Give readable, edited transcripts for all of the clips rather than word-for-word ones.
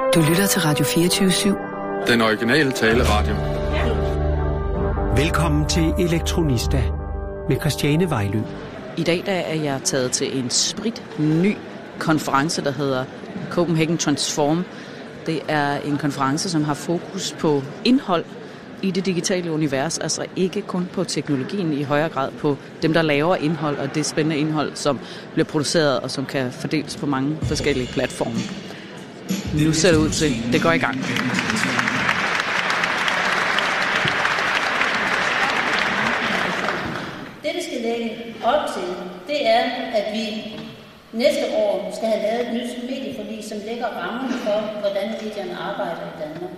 Du lytter til Radio 24/7. Den originale taleradio. Velkommen til Elektronista med Christiane Vejlø. I dag er jeg taget til en spritny konference, der hedder Copenhagen Transform. Det er en konference, som har fokus på indhold i det digitale univers, altså ikke kun på teknologien, i højere grad på dem, der laver indhold, og det spændende indhold, som bliver produceret og som kan fordeles på mange forskellige platforme. Nu ser det ud til, det går i gang. Det, det skal lægge op til, det er, at vi næste år skal have lavet et nyt medieforlig, som lægger rammen for, hvordan medierne arbejder i Danmark.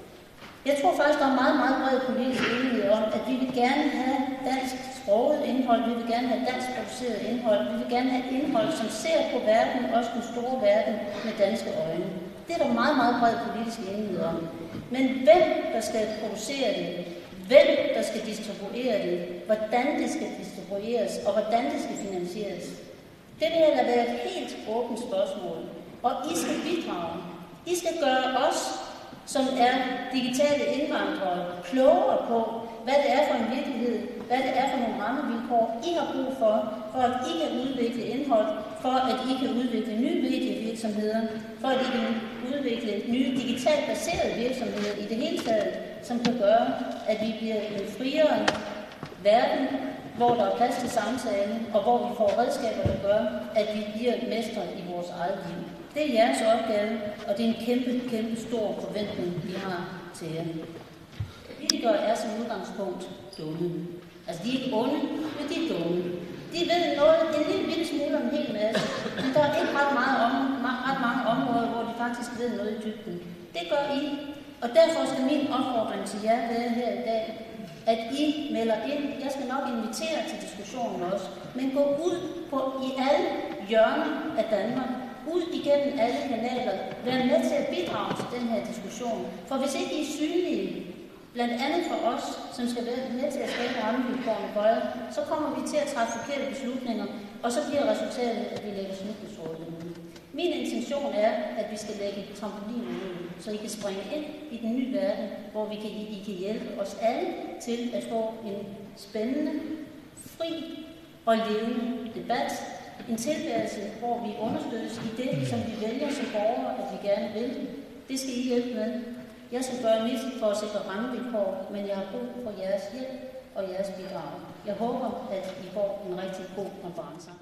Jeg tror faktisk, der er meget, meget bred politisk enighed om, at vi vil gerne have dansk sproget indhold, vi vil gerne have dansk produceret indhold, vi vil gerne have indhold, som ser på verden, også den store verden, med danske øjne. Det er der meget, meget bred politisk enighed om. Men hvem der skal producere det, hvem der skal distribuere det, hvordan det skal distribueres, og hvordan det skal finansieres, det vil jeg lade være et helt åbent spørgsmål. Og I skal bidrage. I skal gøre os, som er digitale indvandrere, klogere på, hvad det er for en virkelighed, hvad det er for nogle rammevilkår, I har brug for at I kan udvikle indhold, for at I kan udvikle nye medievirksomheder, for at I kan udvikle nye digitalt baserede virksomheder i det hele taget, som kan gøre, at vi bliver en friere verden, hvor der er plads til samtale, og hvor vi får redskaber, der gør, at vi bliver mestre i vores eget liv. Det er jeres opgave, og det er en kæmpe, kæmpe stor forventning, vi har til jer. Politikere er som udgangspunkt dumme. Altså, de er ikke onde, men de er dumme. De ved noget, en lille smule om en hel masse, men der er ikke ret mange områder, hvor de faktisk ved noget i dybden. Det gør I, og derfor skal min opfordring til jer være her i dag, at I melder ind. Jeg skal nok invitere til diskussionen også, men gå ud i alle hjørner af Danmark, ud igennem alle kanaler, vær med til at bidrage til den her diskussion. For hvis ikke I er synlige, blandt andet for os, som skal være med til at skabe rammevilkårene for jer, så kommer vi til at træffe forkerte beslutninger, og så bliver resultatet, at vi lægger snubletrådene ud. Min intention er, at vi skal lægge trampoliner ud, så I kan springe ind i den nye verden, hvor I kan hjælpe os alle til at få en spændende, fri og levende debat. En tilværelse, hvor vi understøttes i det, som vi vælger som borgere, at vi gerne vil. Det skal I hjælpe med. Jeg skal gøre mit for at sikre rammevilkår, men jeg har brug for jeres hjælp og jeres bidrag. Jeg håber, at I får en rigtig god konference.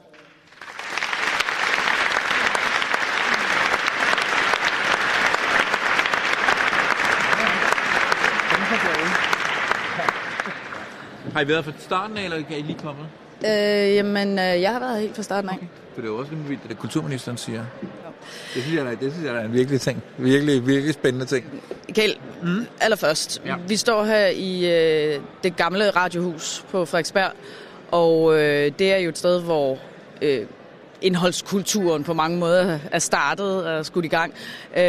Har I været fra starten af, eller er I lige kommet? Jeg har været helt fra starten af. Okay. For det er jo også lidt vildt, det kulturministeren siger. Det synes jeg er en virkelig ting. Virkelig spændende ting. Kjeld, allerførst. Ja. Vi står her i det gamle radiohus på Frederiksberg, og det er jo et sted, hvor indholdskulturen på mange måder er startet og skudt i gang.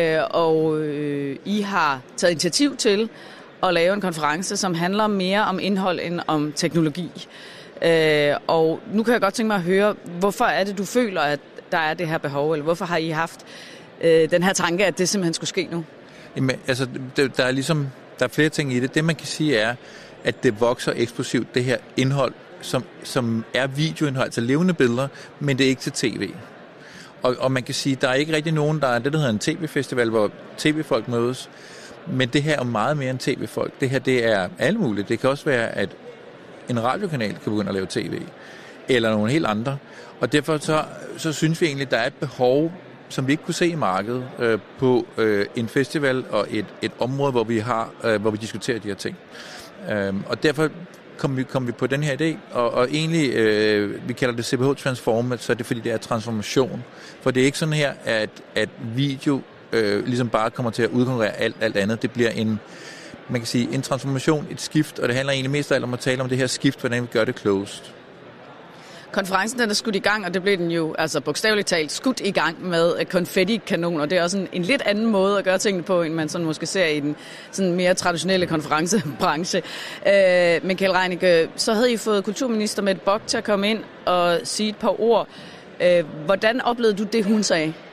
I har taget initiativ til at lave en konference, som handler mere om indhold end om teknologi. Og nu kan jeg godt tænke mig at høre, hvorfor er det, du føler, at der er det her behov, eller hvorfor har I haft den her tanke, at det simpelthen skulle ske nu? Jamen, altså, der er flere ting i det. Det, man kan sige, er, at det vokser eksplosivt, det her indhold, som er videoindhold, altså levende billeder, men det er ikke til tv. Og man kan sige, der er ikke rigtig nogen, der er det, der hedder en tv-festival, hvor tv-folk mødes, men det her er meget mere end tv-folk. Det her, det er alle mulige. Det kan også være, at en radiokanal kan begynde at lave tv, eller nogle helt andre. Og derfor så synes vi egentlig, at der er et behov, som vi ikke kunne se i markedet, på en festival og et område, hvor vi diskuterer de her ting. Og derfor kom vi på den her idé, og egentlig, vi kalder det CPH Transform, så er det fordi, det er transformation. For det er ikke sådan her, at video ligesom bare kommer til at udkonkurrere alt andet. Det bliver man kan sige, en transformation, et skift, og det handler egentlig mest af alt om at tale om det her skift, hvordan vi gør det closed. Konferencen den er skudt i gang, og det blev den jo altså bogstaveligt talt skudt i gang med konfetti-kanoner. Det er også en lidt anden måde at gøre tingene på, end man sådan måske ser i den sådan mere traditionelle konferencebranche. Men Kjeld Reinicke, så havde I fået kulturminister Mette Bock til at komme ind og sige et par ord. Hvordan oplevede du det, hun sagde?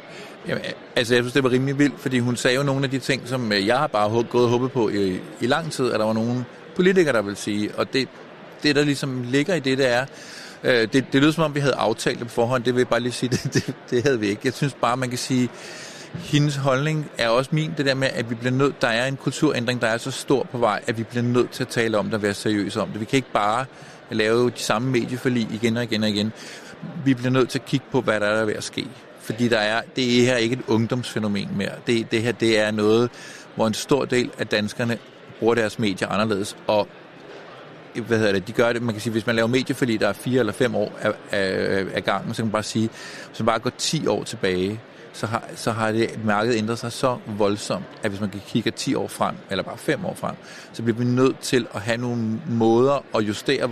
Jamen, altså jeg synes, det var rimelig vildt, fordi hun sagde jo nogle af de ting, som jeg har bare gået og håbet på i lang tid, at der var nogle politikere, der vil sige. Og det der ligesom ligger i det er, det lyder som om, vi havde aftalt det på forhånd. Det vil jeg bare lige sige, det havde vi ikke. Jeg synes bare, man kan sige, hendes holdning er også min, det der med, at vi bliver nødt, der er en kulturændring, der er så stor på vej, at vi bliver nødt til at tale om det og være seriøse om det. Vi kan ikke bare lave de samme medieforlig igen og igen og igen. Vi bliver nødt til at kigge på, hvad der er ved at ske. Fordi det er her ikke et ungdomsfænomen mere. Det her, det er noget, hvor en stor del af danskerne bruger deres medier anderledes. Og de gør det, man kan sige, hvis man laver medieforlig, der er 4 eller 5 år af gangen, så kan man bare sige, hvis man bare går 10 år tilbage, så har det markedet ændret sig så voldsomt, at hvis man kan kigge 10 år frem, eller bare 5 år frem, så bliver vi nødt til at have nogle måder at justere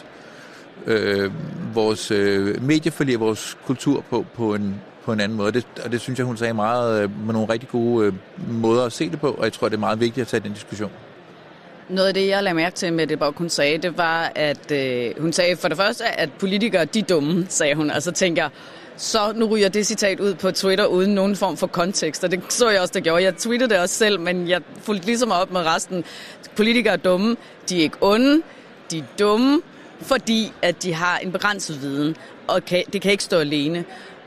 vores medieforlig og vores kultur på en anden måde. Og det synes jeg, hun sagde meget med nogle rigtig gode måder at se det på, og jeg tror, det er meget vigtigt at tage den diskussion. Noget af det, jeg lagde mærke til med det, hun sagde, det var, at hun sagde for det første, at politikere, de er dumme, sagde hun. Og så tænker jeg, så nu ryger det citat ud på Twitter uden nogen form for kontekst, og det så jeg også, der gjorde. Jeg tweetede det også selv, men jeg fulgte ligesom op med resten. Politikere er dumme, de er ikke onde, de er dumme, fordi at de har en begrænset viden, og det kan ikke stå alene.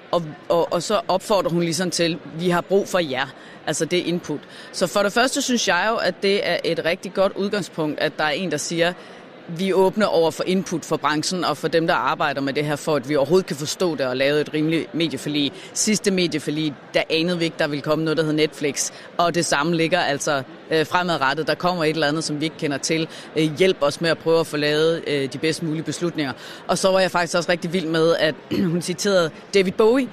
Og så opfordrer hun ligesom til, vi har brug for jer. Altså det input. Så for det første synes jeg jo, at det er et rigtig godt udgangspunkt, at der er en, der siger, vi er åbne over for input for branchen og for dem, der arbejder med det her, for at vi overhovedet kan forstå det og lave et rimeligt medieforlig. Sidste medieforlig, der anede vi ikke, der ville komme noget, der hedder Netflix, og det samme ligger altså fremadrettet. Der kommer et eller andet, som vi ikke kender til. Hjælp os med at prøve at få lavet de bedst mulige beslutninger. Og så var jeg faktisk også rigtig vild med, at hun citerede David Bowie,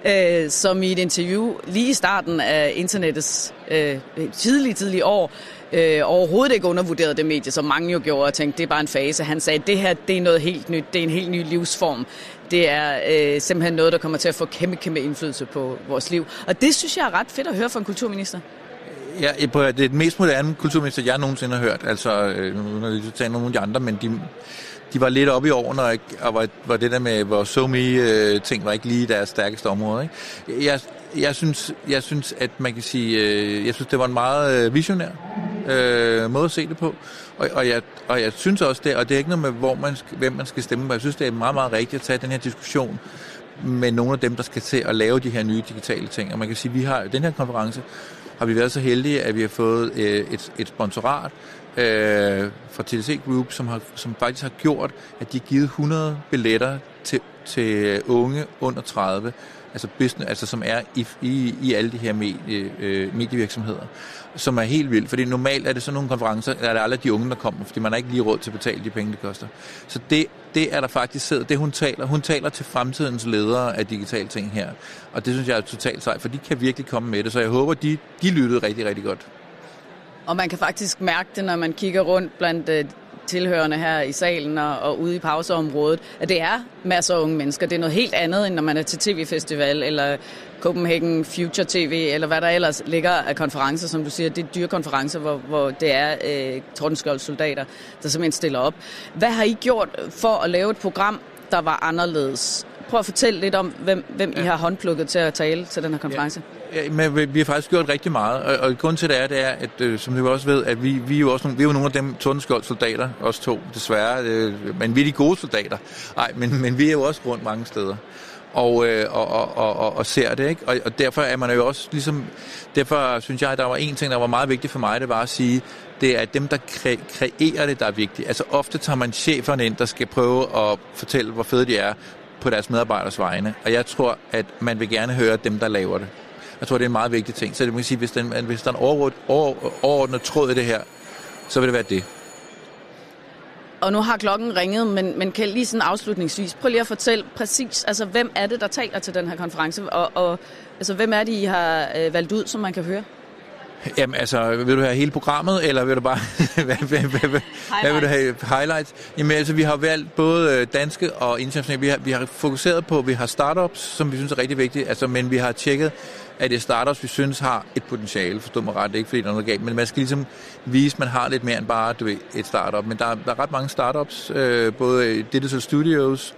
som i et interview lige i starten af internettets tidlige år, overhovedet ikke undervurderede det medie, som mange jo gjorde og tænkte, det er bare en fase. Han sagde, det her, det er noget helt nyt, det er en helt ny livsform. Det er simpelthen noget, der kommer til at få kæmpe indflydelse på vores liv. Og det synes jeg er ret fedt at høre fra en kulturminister. Ja, det er den mest moderne kulturminister, jeg nogensinde har hørt. Altså, nu har vi talt nogle af de andre, men de var lidt oppe i årene, og var det der med vores SoMe-ting var ikke lige deres stærkeste område. Ikke? Jeg synes, at man kan sige, jeg synes, det var en meget visionær måde at se det på. Og jeg synes også det, og det er ikke noget med, hvem man skal stemme på. Jeg synes, det er meget, meget rigtigt at tage den her diskussion med nogle af dem, der skal til at lave de her nye digitale ting. Og man kan sige, den her konference har vi været så heldige, at vi har fået et sponsorat fra TDC Group, som faktisk har gjort, at de har givet 100 billetter til unge under 30, altså business, altså som er i alle de her medievirksomheder, som er helt vildt. Fordi normalt er det sådan nogle konferencer, der er det aldrig de unge, der kommer, fordi man har ikke lige råd til at betale de penge, det koster. Så det er der faktisk sidder, det hun taler til fremtidens ledere af digitale ting her. Og det synes jeg er totalt sejt, for de kan virkelig komme med det. Så jeg håber, de lyttede rigtig, rigtig godt. Og man kan faktisk mærke det, når man kigger rundt blandt tilhørende her i salen og ude i pauseområdet, at det er masser af unge mennesker. Det er noget helt andet, end når man er til TV-festival eller Copenhagen Future TV, eller hvad der ellers ligger af konferencer, som du siger. Det er dyre konferencer, hvor det er Tordenskjolds soldater, der simpelthen stiller op. Hvad har I gjort for at lave et program, der var anderledes? Prøv at fortælle lidt om, hvem I har håndplukket til at tale til den her konference. Ja, men vi har faktisk gjort rigtig meget, og grunden til det er, at som du også ved, at vi er jo også nogle af dem Tordenskjolds soldater, os to desværre, men vi er de gode soldater. Nej, men vi er jo også rundt mange steder. Og ser det, ikke? Og derfor er man jo også ligesom, derfor synes jeg, at der var en ting, der var meget vigtigt for mig, det var at sige, det er dem, der kreerer det, der er vigtigt. Altså ofte tager man cheferne ind, der skal prøve at fortælle, hvor fede de er på deres medarbejders vegne. Og jeg tror, at man vil gerne høre dem, der laver det. Jeg tror, det er en meget vigtig ting. Så det må sige, hvis der er en overordnet tråd i det her, så vil det være det. Og nu har klokken ringet, men kan lige sådan afslutningsvis, prøv lige at fortælle præcis, altså hvem er det, der taler til den her konference, og altså hvem er det, I har valgt ud, som man kan høre? Jamen altså, vil du have hele programmet, eller vil du bare, hvad vil du have highlights? Jamen altså, vi har valgt både danske og internationale. Vi har fokuseret på, vi har startups, som vi synes er rigtig vigtige, altså, men vi har tjekket, at det er startups, vi synes har et potentiale, forstå mig ret, ikke fordi der er noget galt, men man skal ligesom vise, at man har lidt mere end bare et startup. Men der er ret mange startups, både Digital Studios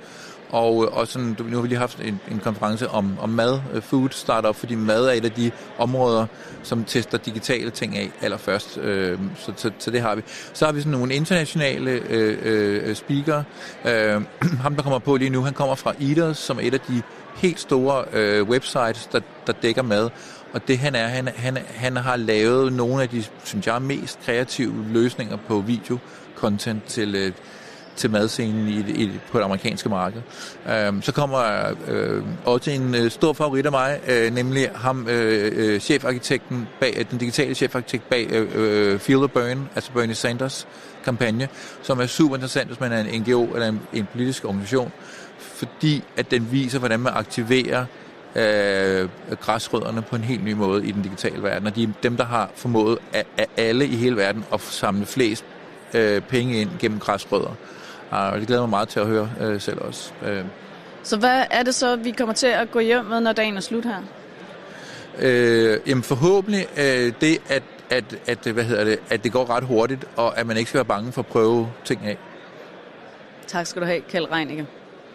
Og sådan, nu har vi lige haft en konference om mad, food startup, fordi mad er et af de områder, som tester digitale ting af allerførst. Så det har vi. Så har vi sådan nogle internationale speakere. Ham, der kommer på lige nu, han kommer fra Eaters, som er et af de helt store websites, der dækker mad. Og det han har lavet nogle af de, synes jeg, mest kreative løsninger på video-content til madscenen på det amerikanske marked. Så kommer også en stor favorit af mig, nemlig ham, chefarkitekten bag, den digitale chefarkitekt bag Feel the Burn, altså Bernie Sanders kampagne, som er super interessant, hvis man er en NGO eller en politisk organisation, fordi at den viser, hvordan man aktiverer græsrødderne på en helt ny måde i den digitale verden, og de er dem, der har formået af alle i hele verden at samle flest penge ind gennem græsrødder. Og det glæder mig meget til at høre selv også. Så hvad er det så, vi kommer til at gå hjem med, når dagen er slut her? Jamen forhåbentlig det, at det går ret hurtigt, og at man ikke skal være bange for at prøve ting af. Tak skal du have, Kjeld Reinicke.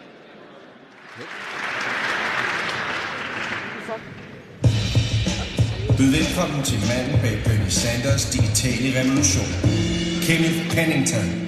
Byd velkommen til manden bag Bernie Sanders digitale revolution, Kenneth Pennington.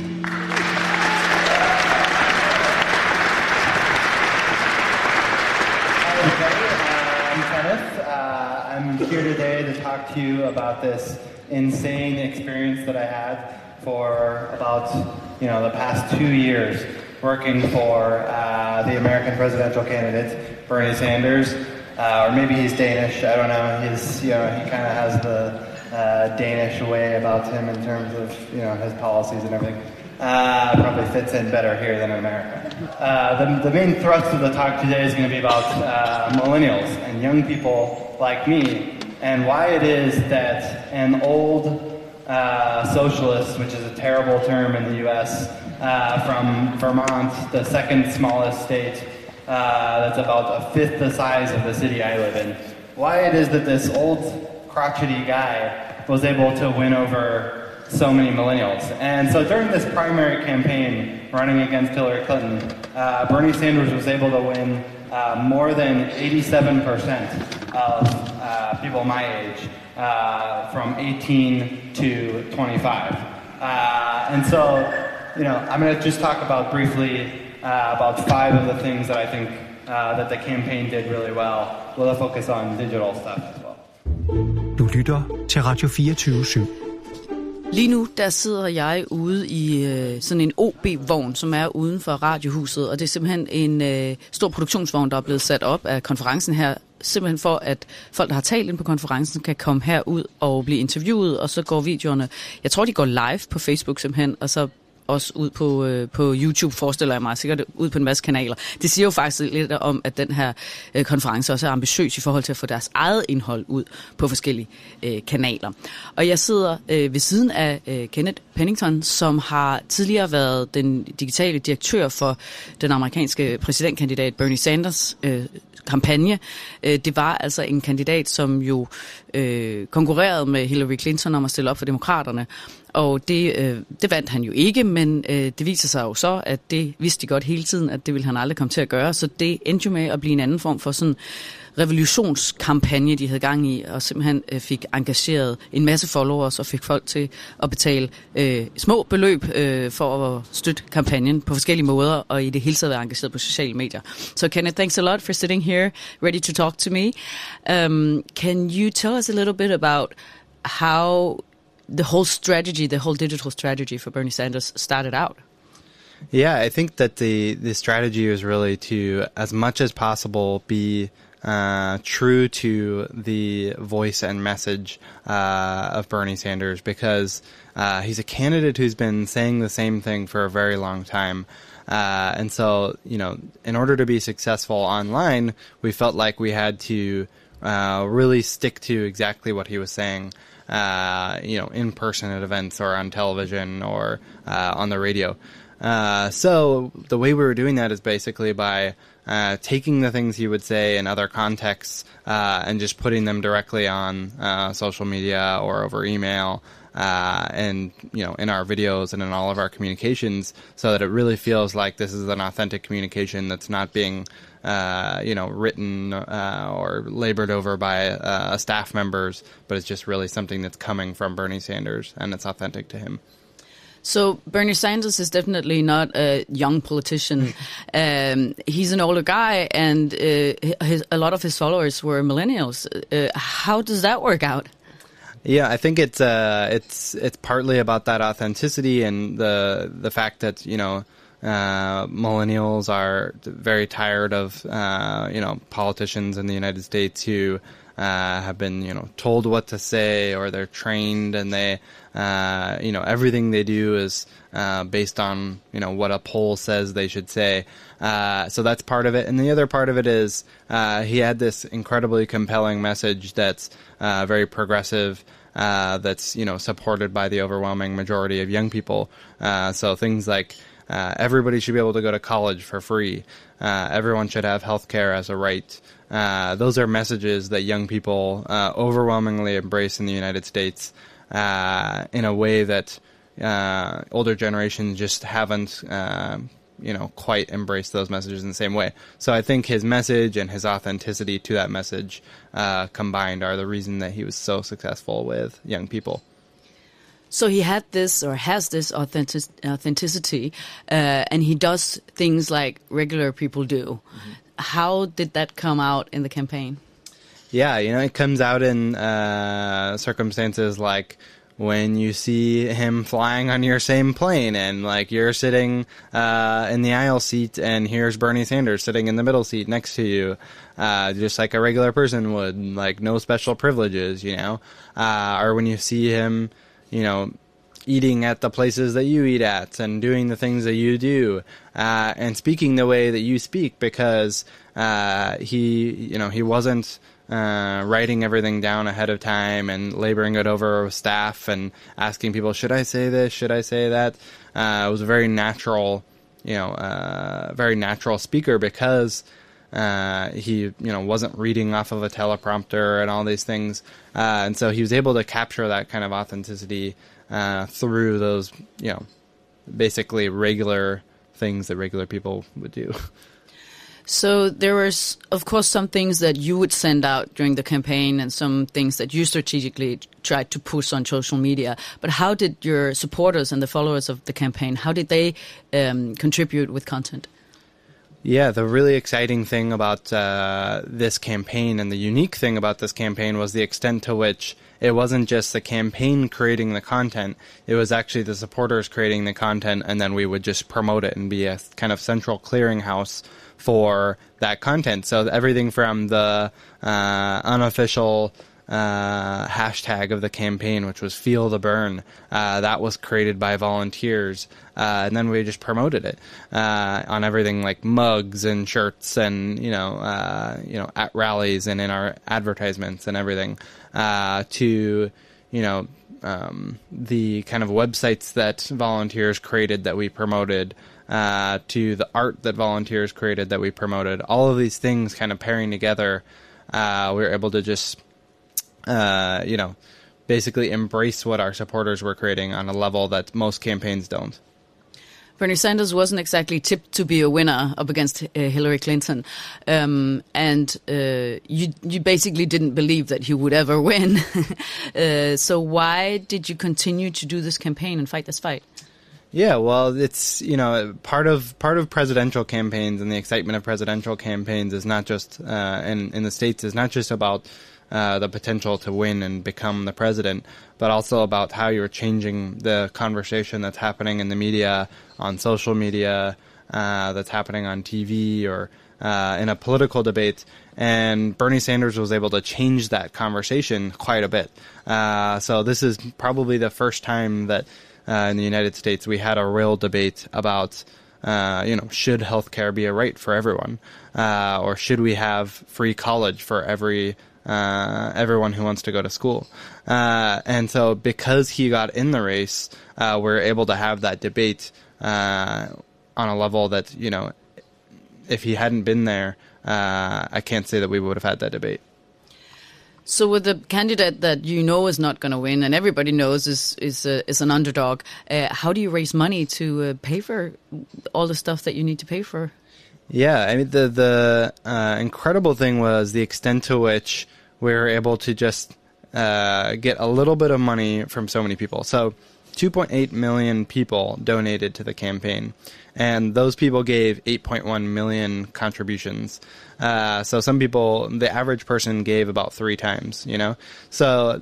I'm Kenneth. I'm here today to talk to you about this insane experience that I had for about the past 2 years working for the American presidential candidate Bernie Sanders, or maybe he's Danish. I don't know. He kind of has the Danish way about him in terms of his policies and everything. Probably fits in better here than in America. The main thrust of the talk today is going to be about millennials and young people like me, and why it is that an old socialist, which is a terrible term in the U.S., from Vermont, the second smallest state, that's about a fifth the size of the city I live in, why it is that this old crotchety guy was able to win over so many millennials. And so during this primary campaign running against Hillary Clinton, Bernie Sanders was able to win more than 87% of people my age, from 18 to 25. And so, I'm going to just talk about briefly about 5 of the things that I think that the campaign did really well, with a focus on digital stuff as well. Du lytter til Radio 24/7. Lige nu, der sidder jeg ude i sådan en OB-vogn, som er uden for Radiohuset, og det er simpelthen en stor produktionsvogn, der er blevet sat op af konferencen her, simpelthen for, at folk, der har talt ind på konferencen, kan komme herud og blive interviewet, og så går videoerne, jeg tror, de går live på Facebook simpelthen, og så også ud på YouTube, forestiller jeg mig, sikkert ud på en masse kanaler. Det siger jo faktisk lidt om, at den her konference også er ambitiøs i forhold til at få deres eget indhold ud på forskellige kanaler. Og jeg sidder ved siden af Kenneth Pennington, som har tidligere været den digitale direktør for den amerikanske præsidentkandidat Bernie Sanders kampagne. Det var altså en kandidat, som jo konkurrerede med Hillary Clinton om at stille op for demokraterne. Og det vandt han jo ikke, men det viser sig jo så, at det vidste de godt hele tiden, at det ville han aldrig komme til at gøre. Så det endte jo med at blive en anden form for sådan revolutionskampagne, de havde gang i, og simpelthen fik engageret en masse followers og fik folk til at betale små beløb for at støtte kampagnen på forskellige måder, og i det hele taget være engageret på sociale medier. So Kenneth, thanks a lot for sitting here, ready to talk to me. Can you tell us a little bit about how the whole digital strategy for Bernie Sanders started out? Yeah, I think that the strategy was really to, as much as possible, be true to the voice and message of Bernie Sanders, because he's a candidate who's been saying the same thing for a very long time. And so, in order to be successful online, we felt like we had to really stick to exactly what he was saying, in person at events or on television or on the radio. So the way we were doing that is basically by taking the things he would say in other contexts and just putting them directly on social media or over email, and in our videos and in all of our communications, so that it really feels like this is an authentic communication that's not being written or labored over by staff members, but it's just really something that's coming from Bernie Sanders and it's authentic to him. So Bernie Sanders is definitely not a young politician. He's an older guy, and a lot of his followers were millennials. How does that work out? Yeah, I think it's partly about that authenticity and the fact that millennials are very tired of politicians in the United States who have been told what to say, or they're trained and they everything they do is based on what a poll says they should say. So that's part of it, and the other part of it is he had this incredibly compelling message that's very progressive, that's supported by the overwhelming majority of young people. So things like everybody should be able to go to college for free. Everyone should have health care as a right. Those are messages that young people overwhelmingly embrace in the United States in a way that older generations just haven't quite embraced those messages in the same way. So I think his message and his authenticity to that message combined are the reason that he was so successful with young people. So he had this, or has this authenticity, and he does things like regular people do. Mm-hmm. How did that come out in the campaign? Yeah, it comes out in circumstances like when you see him flying on your same plane, and like you're sitting in the aisle seat, and here's Bernie Sanders sitting in the middle seat next to you, just like a regular person would, like no special privileges, or when you see him eating at the places that you eat at and doing the things that you do, and speaking the way that you speak, because he wasn't writing everything down ahead of time and laboring it over with staff and asking people, should I say this? Should I say that? It was a very natural, very natural speaker, because he wasn't reading off of a teleprompter and all these things, and so he was able to capture that kind of authenticity through those basically regular things that regular people would do. So there was, of course, some things that you would send out during the campaign and some things that you strategically tried to push on social media. But how did your supporters and the followers of the campaign, how did they contribute with content? Yeah, the really exciting thing about this campaign, and the unique thing about this campaign, was the extent to which it wasn't just the campaign creating the content, it was actually the supporters creating the content, and then we would just promote it and be a kind of central clearinghouse for that content. So everything from the unofficial hashtag of the campaign, which was Feel the Burn, that was created by volunteers, and then we just promoted it on everything like mugs and shirts and at rallies and in our advertisements and everything, to the kind of websites that volunteers created that we promoted, to the art that volunteers created that we promoted. All of these things kind of pairing together, we were able to just basically embrace what our supporters were creating on a level that most campaigns don't. Bernie Sanders wasn't exactly tipped to be a winner up against Hillary Clinton, and you basically didn't believe that he would ever win. So why did you continue to do this campaign and fight this fight? Yeah, well, it's part of presidential campaigns, and the excitement of presidential campaigns is not just in the States is not just about the potential to win and become the president, but also about how you're changing the conversation that's happening in the media, on social media, that's happening on TV or in a political debate. And Bernie Sanders was able to change that conversation quite a bit. So this is probably the first time that in the United States we had a real debate about should healthcare be a right for everyone, or should we have free college for everyone who wants to go to school. And so because he got in the race, we're able to have that debate on a level that, if he hadn't been there, I can't say that we would have had that debate. So with the candidate that you know is not going to win, and everybody knows is an underdog, how do you raise money to pay for all the stuff that you need to pay for? Yeah, I mean, the incredible thing was the extent to which we were able to just get a little bit of money from so many people. So 2.8 million people donated to the campaign, and those people gave 8.1 million contributions. So some people, the average person gave about 3 times, you know? So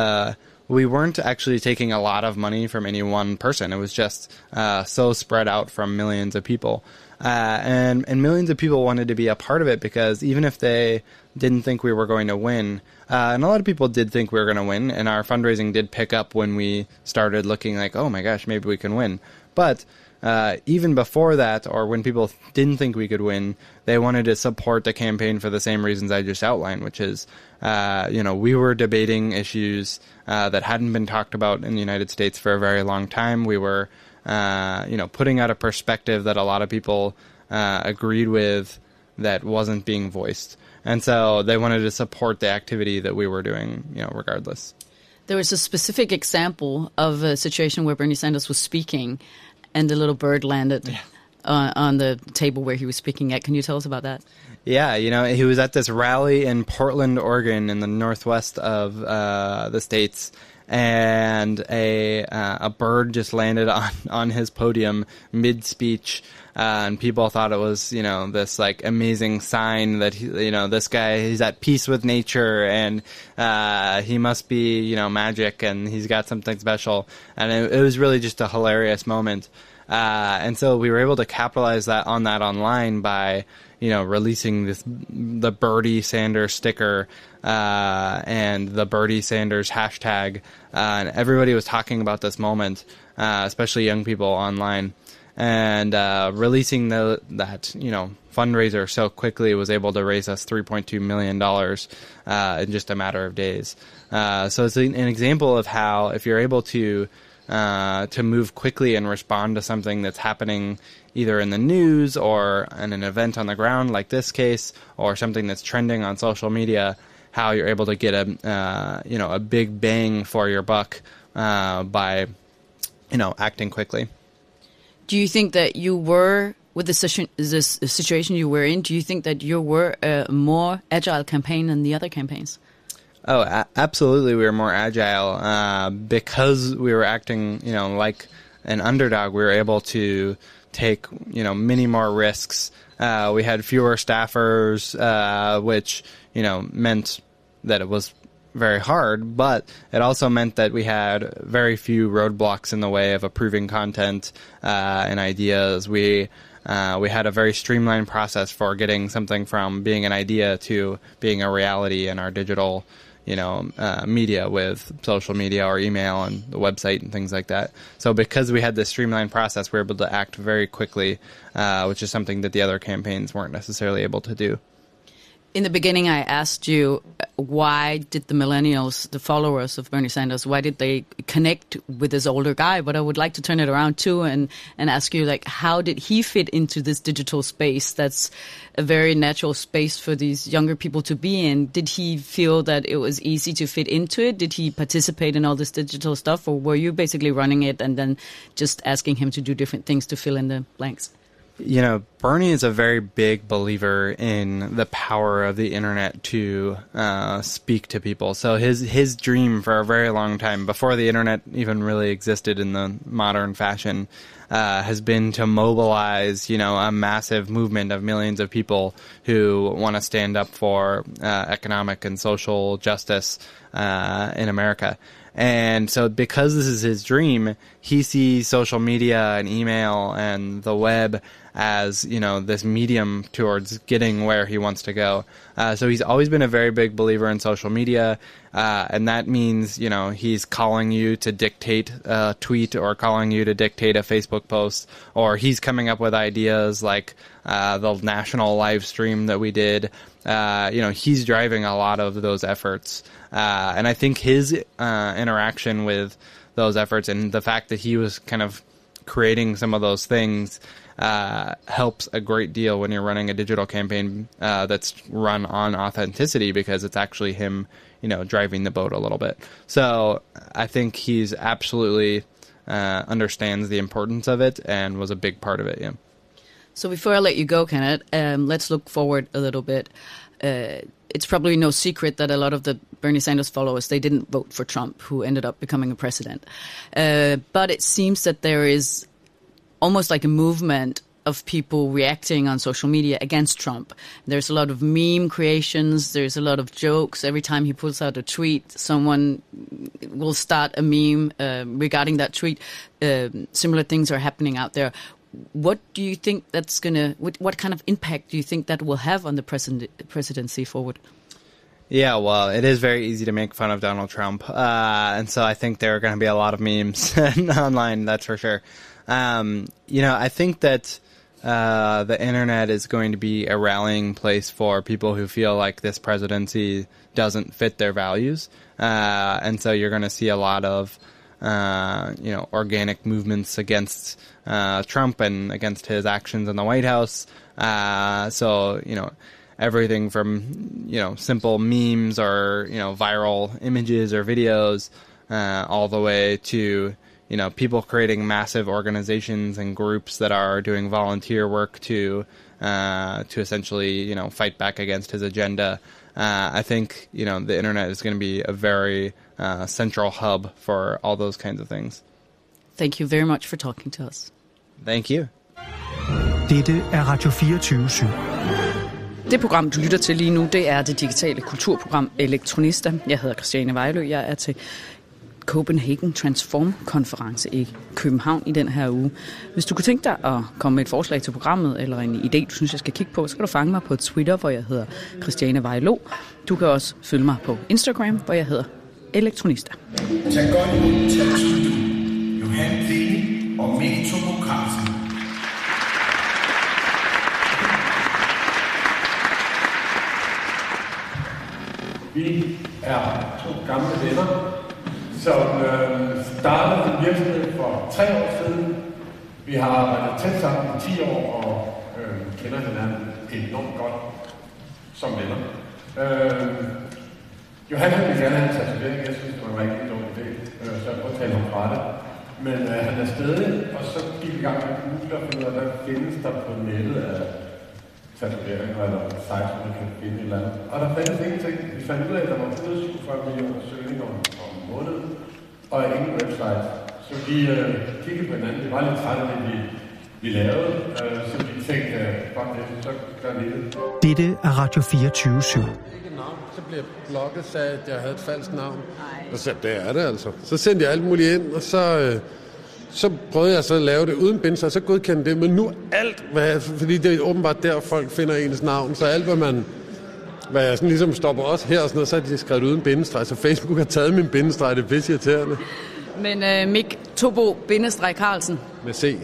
we weren't actually taking a lot of money from any one person. It was just so spread out from millions of people. And millions of people wanted to be a part of it because even if they didn't think we were going to win, and a lot of people did think we were going to win, and our fundraising did pick up when we started looking like, oh my gosh, maybe we can win. But even before that, or when people didn't think we could win, they wanted to support the campaign for the same reasons I just outlined, which is, we were debating issues that hadn't been talked about in the United States for a very long time. We were, putting out a perspective that a lot of people agreed with that wasn't being voiced. And so they wanted to support the activity that we were doing, regardless. There was a specific example of a situation where Bernie Sanders was speaking and the little bird landed on the table where he was speaking at. Can you tell us about that? Yeah, he was at this rally in Portland, Oregon, in the northwest of the States, and a bird just landed on his podium mid-speech, and people thought it was, this like amazing sign that this guy, he's at peace with nature, and he must be, magic, and he's got something special, and it was really just a hilarious moment. And so we were able to capitalize on that online by, releasing the Bernie Sanders sticker, and the Bernie Sanders hashtag, and everybody was talking about this moment, especially young people online, and releasing that fundraiser so quickly was able to raise us $3.2 million in just a matter of days. So it's an example of how if you're able to move quickly and respond to something that's happening either in the news or in an event on the ground like this case, or something that's trending on social media, how you're able to get a big bang for your buck by acting quickly. Do you think that you were, with this situation you were in, do you think that you were a more agile campaign than the other campaigns? Oh, absolutely. We were more agile because we were acting, like an underdog. We were able to take, many more risks. We had fewer staffers, which, meant that it was very hard, but it also meant that we had very few roadblocks in the way of approving content and ideas. We had a very streamlined process for getting something from being an idea to being a reality in our digital media, with social media or email and the website and things like that. So because we had this streamlined process, we were able to act very quickly, which is something that the other campaigns weren't necessarily able to do. In the beginning, I asked you, why did the millennials, the followers of Bernie Sanders, why did they connect with this older guy? But I would like to turn it around too and ask you, how did he fit into this digital space that's a very natural space for these younger people to be in? Did he feel that it was easy to fit into it? Did he participate in all this digital stuff? Or were you basically running it and then just asking him to do different things to fill in the blanks? Bernie is a very big believer in the power of the internet to speak to people. So his dream for a very long time, before the internet even really existed in the modern fashion, has been to mobilize, a massive movement of millions of people who want to stand up for economic and social justice in America. And so because this is his dream, he sees social media and email and the web as, this medium towards getting where he wants to go. So he's always been a very big believer in social media. And that means, he's calling you to dictate a tweet or calling you to dictate a Facebook post, or he's coming up with ideas like the national live stream that we did. He's driving a lot of those efforts. And I think his interaction with those efforts and the fact that he was kind of creating some of those things helps a great deal when you're running a digital campaign that's run on authenticity, because it's actually him, driving the boat a little bit. So I think he's absolutely understands the importance of it and was a big part of it. Yeah. So before I let you go, Kenneth, let's look forward a little bit. It's probably no secret that a lot of the Bernie Sanders followers, they didn't vote for Trump, who ended up becoming a president. But it seems that there is almost like a movement of people reacting on social media against Trump. There's a lot of meme creations. There's a lot of jokes. Every time he pulls out a tweet, someone will start a meme regarding that tweet. Similar things are happening out there. What do you think that's what kind of impact do you think that will have on the presidency forward? Yeah, well, it is very easy to make fun of Donald Trump. And so I think there are going to be a lot of memes online, that's for sure. I think that the internet is going to be a rallying place for people who feel like this presidency doesn't fit their values. And so you're going to see a lot of, organic movements against Trump and against his actions in the White House. Everything from, simple memes or, viral images or videos, all the way to, people creating massive organizations and groups that are doing volunteer work to essentially, fight back against his agenda. I think, the internet is going to be a very central hub for all those kinds of things. Thank you very much for talking to us. Thank you. Dette er Radio 24/7. Det program, du lytter til lige nu, det er det digitale kulturprogram Elektronista. Jeg hedder Christiane Vejlø. Jeg er til Copenhagen Transform-konference i København i den her uge. Hvis du kunne tænke dig at komme med et forslag til programmet, eller en idé, du synes, jeg skal kigge på, så kan du fange mig på Twitter, hvor jeg hedder Christiane Vejlø. Du kan også følge mig på Instagram, hvor jeg hedder Elektronista. Tag godt imod talstudio, Johan Plini og Mikkel Tobo Carlsen. Vi er 2 gamle venner, som startede en virksomhed for 3 år siden. Vi har arbejdet tæt sammen i 10 år og kender hinanden enormt godt som venner. Johan ville gerne have en tatovering. Jeg synes, det var en rigtig dum idé, så jeg prøvede at tale ham fra det. Men han er stedig, og så gik vi i gang med at google og finde ud af, hvad findes der på nettet af tatoveringer eller sites, hvor man kan finde et eller andet. Og der fandt ingenting. Vi fandt ud af, at der var 147 millioner søgninger om måneden, og ingen website. Så vi kiggede på hinanden. Det var lidt træt af det, vi lavede, så vi tænkte, fuck det, så gør vi det. Dette er Radio 24/7. Så blev jeg blogget, sagde, at jeg havde et falsk navn. Og så det er det altså. Så sendte jeg alt muligt ind, og så prøvede jeg så at lave det uden bindestreg, så godkendte det. Men nu alt, fordi det er åbenbart der, folk finder ens navn, så alt, hvad jeg sådan ligesom stopper også her og sådan noget, så har de skrevet uden bindestreg, så Facebook har taget min bindestreg, det er pisse irriterende. Men Mik Tobo-Carlsen. Med C.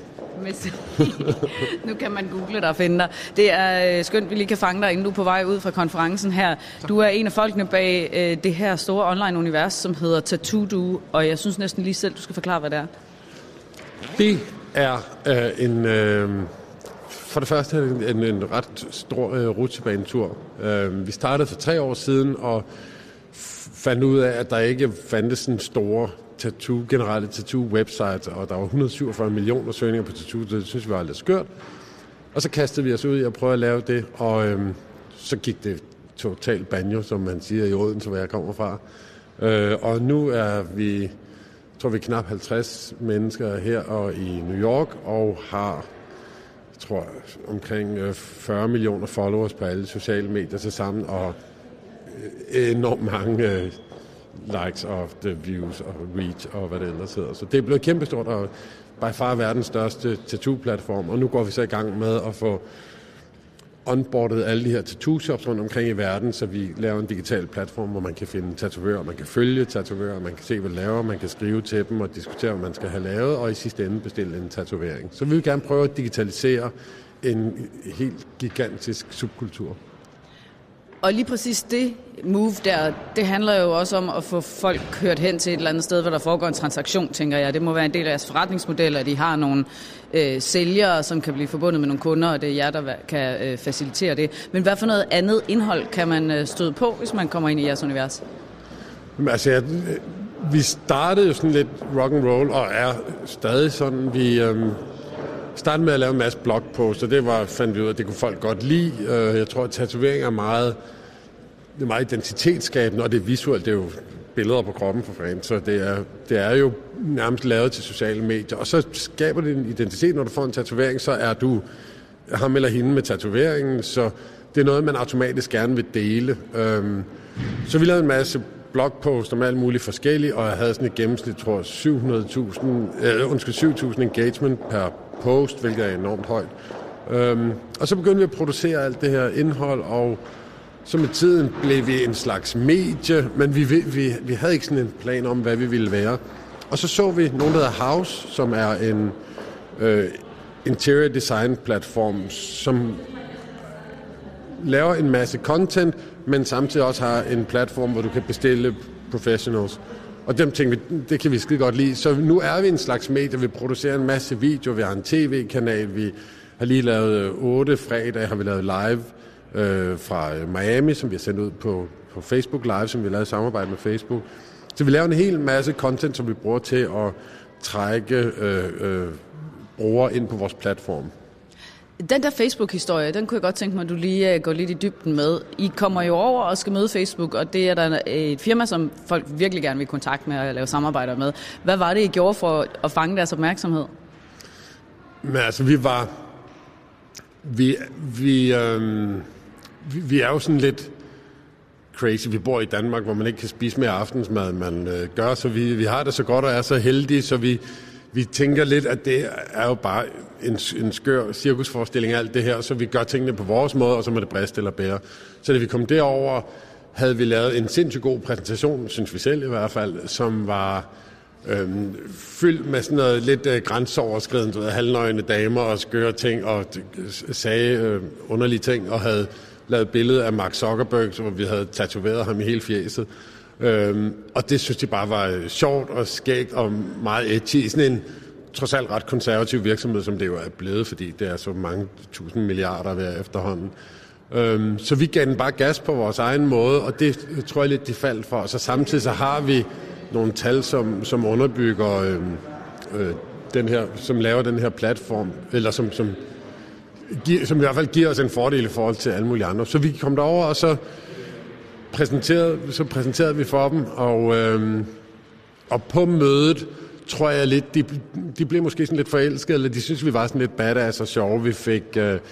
Nu kan man google dig og finde dig. Det er skønt, vi lige kan fange dig, inden du er på vej ud fra konferencen her. Du er en af folkene bag det her store online-univers, som hedder Tattoo, og jeg synes næsten lige selv, du skal forklare, hvad det er. Det er for det første en ret stor rutsjebanetur. Vi startede for 3 år siden og fandt ud af, at der ikke fandtes sådan store generelle tattoo-websites, og der var 147 millioner søgninger på tattoo, det synes vi var lidt skørt. Og så kastede vi os ud i at prøve at lave det, og så gik det totalt banjo, som man siger i Odense, hvor jeg kommer fra. Og nu er vi, tror vi, knap 50 mennesker her og i New York, og har, tror omkring 40 millioner followers på alle sociale medier til sammen, og enormt mange likes og views og reach og hvad det ellers hedder. Så det er blevet kæmpestort og by far verdens største tattoo-platform, og nu går vi så i gang med at få onboardet alle de her tattoo-shops rundt omkring i verden, så vi laver en digital platform, hvor man kan finde tatovører, man kan følge tatovører, man kan se, hvad de laver, man kan skrive til dem og diskutere, hvad man skal have lavet, og i sidste ende bestille en tatovering. Så vi vil gerne prøve at digitalisere en helt gigantisk subkultur. Og lige præcis det move der, det handler jo også om at få folk kørt hen til et eller andet sted, hvor der foregår en transaktion, tænker jeg. Det må være en del af jeres forretningsmodel, at de har nogle sælgere, som kan blive forbundet med nogle kunder, og det er jer, der kan facilitere det. Men hvad for noget andet indhold kan man støde på, hvis man kommer ind i jeres univers? Altså, vi startede jo sådan lidt rock and roll og er stadig sådan. Vi startede med at lave en masse blogposter. Det fandt vi ud af, at det kunne folk godt lide. Jeg tror, at tatovering er meget identitetsskabende, og det er visuelt. Det er jo billeder på kroppen for fanden, så det er jo nærmest lavet til sociale medier. Og så skaber det en identitet, når du får en tatovering, så er du ham eller hende med tatoveringen, så det er noget, man automatisk gerne vil dele. Så vi lavede en masse blogpost om alt muligt forskelligt, og jeg havde sådan et gennemsnit, tror jeg, 7.000 engagement per post, hvilket er enormt højt. Og så begyndte vi at producere alt det her indhold, og så med tiden blev vi en slags medie, men vi havde ikke sådan en plan om, hvad vi ville være. Og så vi nogen, der hedder House, som er en interior design platform, som laver en masse content, men samtidig også har en platform, hvor du kan bestille professionals. Og dem tænkte vi, det kan vi skide godt lide. Så nu er vi en slags medie, vi producerer en masse videoer, vi har en tv-kanal, vi har lige lavet 8 fredag, har vi lavet live fra Miami, som vi har sendt ud på Facebook Live, som vi har lavet i samarbejde med Facebook. Så vi laver en hel masse content, som vi bruger til at trække brugere ind på vores platform. Den der Facebook-historie, den kunne jeg godt tænke mig, at du lige går lidt i dybden med. I kommer jo over og skal møde Facebook, og det er der et firma, som folk virkelig gerne vil i kontakt med og lave samarbejder med. Hvad var det, I gjorde for at fange deres opmærksomhed? Men altså, vi er jo sådan lidt crazy. Vi bor i Danmark, hvor man ikke kan spise mere aftensmad, man gør, så vi har det så godt og er så heldige, så vi tænker lidt, at det er jo bare en skør cirkusforestilling, alt det her, så vi gør tingene på vores måde, og så må det briste eller bære. Så da vi kom derover, havde vi lavet en sindssygt god præsentation, synes vi selv i hvert fald, som var fyldt med sådan noget lidt grænseoverskridende, halvnøgne damer og skøre ting, og sagde underlige ting, og havde lavet billede af Mark Zuckerberg, hvor vi havde tatoveret ham i hele fjeset. Og det synes de bare var sjovt og skægt og meget edgy. Sådan en trods alt ret konservativ virksomhed, som det jo er blevet, fordi det er så mange 1000 milliarder hver efterhånden. Så vi gav den bare gas på vores egen måde, og det tror jeg lidt, de faldt for. Så samtidig så har vi nogle tal, som underbygger den her, som laver den her platform, eller som i hvert fald giver os en fordel i forhold til alle mulige andre. Så vi kom derover, og så præsenterede vi for dem, og på mødet tror jeg lidt, de blev måske sådan lidt forelskede, eller de synes vi var sådan lidt badass og sjove. Vi fik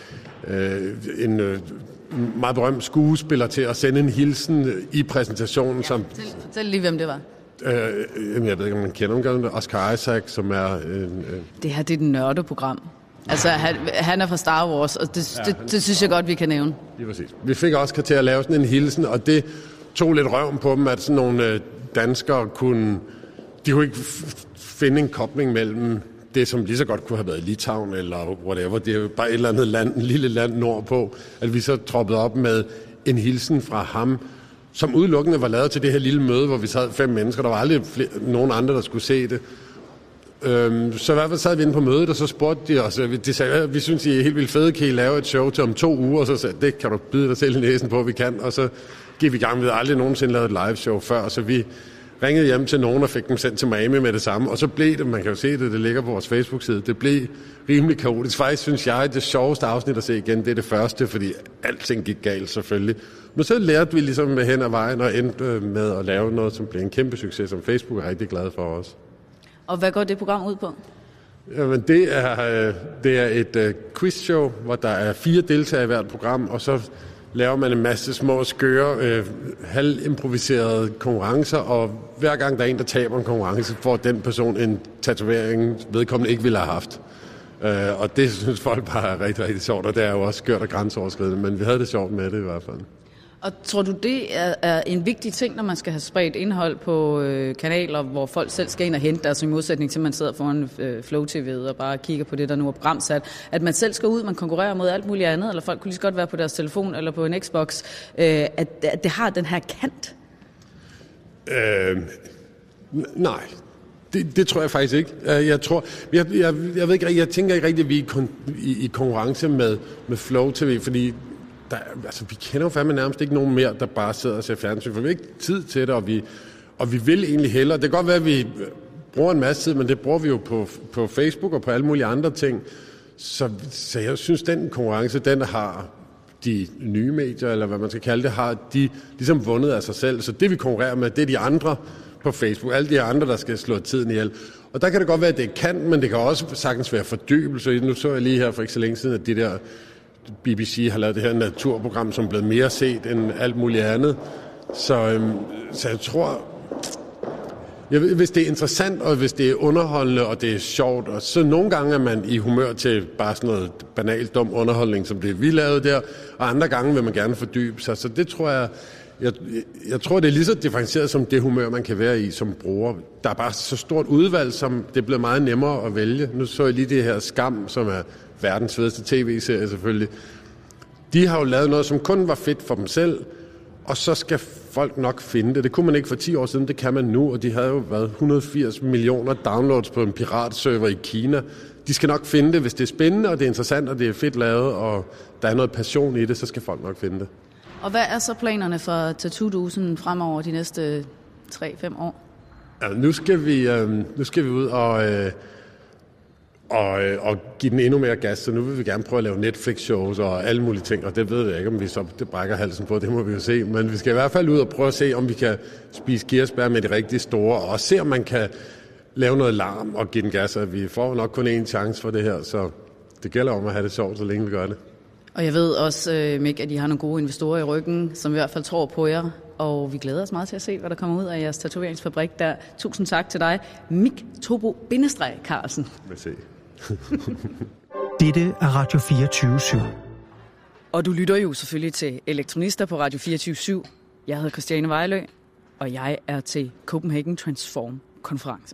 en meget berømt skuespiller til at sende en hilsen i præsentationen. Som Fortæl lige, hvem det var. Jeg ved ikke, om man kender ham, Oscar Isaac, som er det her, det er et nørdeprogram. Altså, han er fra Star Wars, og det synes jeg godt, vi kan nævne. Det er præcis. Vi fik Oscar til at lave sådan en hilsen, og det tog lidt røven på dem, at sådan nogle danskere kunne ikke finde en kobling mellem det, som lige så godt kunne have været Litauen, eller whatever. Det er jo bare et eller andet land, en lille land nordpå, at vi så troppede op med en hilsen fra ham, som udelukkende var lavet til det her lille møde, hvor vi sad 5 mennesker. Der var aldrig nogen andre, der skulle se det. Så i hvert fald sad vi inde på mødet, og så spurgte de os, de sagde, vi synes, I er helt vildt fede, kan I lave et show til om 2 uger? Og så sagde det kan du bide dig selv i næsen på, vi kan. Og så gik vi i gang, vi havde aldrig nogensinde lavet et live show før, så vi ringede hjem til nogen og fik dem sendt til Miami med det samme. Og så blev det, man kan jo se det ligger på vores Facebook-side, det blev rimelig kaotisk. Faktisk synes jeg, det sjoveste afsnit at se igen, det er det første, fordi alting gik galt selvfølgelig. Men så lærte vi ligesom med hen ad vejen og endte med at lave noget, som blev en kæmpe succes, som Facebook er rigtig glad for os. Og hvad går det program ud på? Jamen, det er et quizshow, hvor der er 4 deltagere i hvert program, og så laver man en masse små skøre, halvimproviserede konkurrencer, og hver gang der er en, der taber en konkurrence, får den person en tatovering, vedkommende ikke ville have haft. Og det synes folk bare er rigtig, rigtig sjovt, og det er jo også skørt og grænseoverskridende, men vi havde det sjovt med det i hvert fald. Og tror du, det er en vigtig ting, når man skal have spredt indhold på kanaler, hvor folk selv skal ind og hente deres, i modsætning til, at man sidder foran Flow TV'et og bare kigger på det, der nu er programsat, at man selv skal ud, man konkurrerer mod alt muligt andet, eller folk kunne lige så godt være på deres telefon eller på en Xbox, at det har den her kant? Nej. Det tror jeg faktisk ikke. Jeg ved ikke, jeg tænker ikke rigtig, at vi er i konkurrence med Flow TV, fordi vi kender jo fandme nærmest ikke nogen mere, der bare sidder og ser fjernsyn, for vi har ikke tid til det, og vi vil egentlig hellere. Det kan godt være, at vi bruger en masse tid, men det bruger vi jo på Facebook og på alle mulige andre ting. Så jeg synes, den konkurrence, den har de nye medier, eller hvad man skal kalde det, har de ligesom vundet af sig selv. Så det, vi konkurrerer med, det er de andre på Facebook. Alle de andre, der skal slå tiden ihjel. Og der kan det godt være, at det kan, men det kan også sagtens være fordybelse. Nu så jeg lige her for ikke så længe siden, at de der BBC har lavet det her naturprogram, som er blevet mere set end alt muligt andet. Så jeg tror, hvis det er interessant, og hvis det er underholdende, og det er sjovt, og så nogle gange er man i humør til bare sådan noget banalt dum underholdning, som det vi lavede der, og andre gange vil man gerne fordybe sig. Så det tror jeg tror, det er lige så differentieret som det humør, man kan være i som bruger. Der er bare så stort udvalg, som det bliver meget nemmere at vælge. Nu så jeg lige det her Skam, som er verdens fedeste tv-serie selvfølgelig. De har jo lavet noget, som kun var fedt for dem selv, og så skal folk nok finde det. Det kunne man ikke for 10 år siden, det kan man nu, og de havde jo været 180 millioner downloads på en piratserver i Kina. De skal nok finde det, hvis det er spændende, og det er interessant, og det er fedt lavet, og der er noget passion i det, så skal folk nok finde det. Og hvad er så planerne for Tattoo-dusen fremover de næste 3-5 år? Ja, nu skal vi ud og give den endnu mere gas, så nu vil vi gerne prøve at lave Netflix-shows og alle mulige ting, og det ved jeg ikke, om vi så det brækker halsen på, det må vi jo se, men vi skal i hvert fald ud og prøve at se, om vi kan spise kirsebær med de rigtig store, og se, om man kan lave noget larm og give den gas, og vi får nok kun én chance for det her, så det gælder om at have det sjovt, så længe vi gør det. Og jeg ved også, Mik, at I har nogle gode investorer i ryggen, som i hvert fald tror på jer, og vi glæder os meget til at se, hvad der kommer ud af jeres tatoveringsfabrik der. Tusind tak til dig, Mik Tobo-Carlsen. Merci. Dette er Radio 24/7. Og du lytter jo selvfølgelig til Elektronister på Radio 24/7. Jeg hedder Christiane Vejlø, og jeg er til Copenhagen Transform-konference.